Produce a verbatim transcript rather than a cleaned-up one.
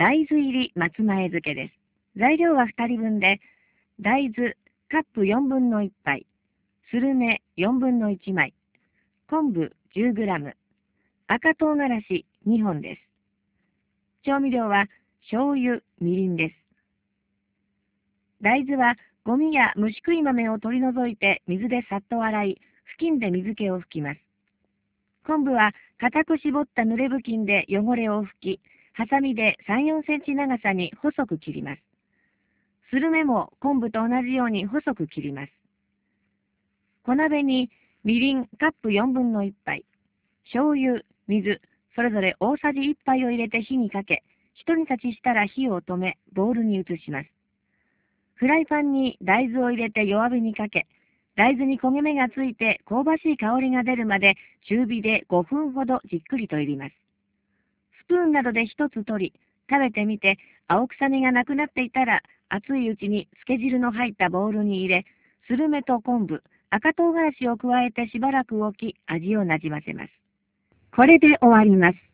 大豆入り松前漬けです。材料はふたりぶんで、大豆カップよんぶんのいっぱい、スルメよんぶんのいちまい、昆布 じゅうグラム、赤唐辛子にほんです。調味料は醤油、みりんです。大豆はゴミや虫食い豆を取り除いて水でさっと洗い、布巾で水気を拭きます。昆布は固く絞った濡れ布巾で汚れを拭き、ハサミでさん、よんセンチ長さに細く切ります。スルメも昆布と同じように細く切ります。小鍋にみりんカップよんぶんのいっぱい、醤油、水、それぞれ大さじいっぱいを入れて火にかけ、一煮立ちしたら火を止め、ボウルに移します。フライパンに大豆を入れて弱火にかけ、大豆に焦げ目がついて香ばしい香りが出るまで中火でごふんほどじっくりと炒ります。スプーンなどで一つ取り、食べてみて青臭みがなくなっていたら、熱いうちに漬け汁の入ったボウルに入れ、スルメと昆布、赤唐辛子を加えてしばらく置き、味をなじませます。これで終わります。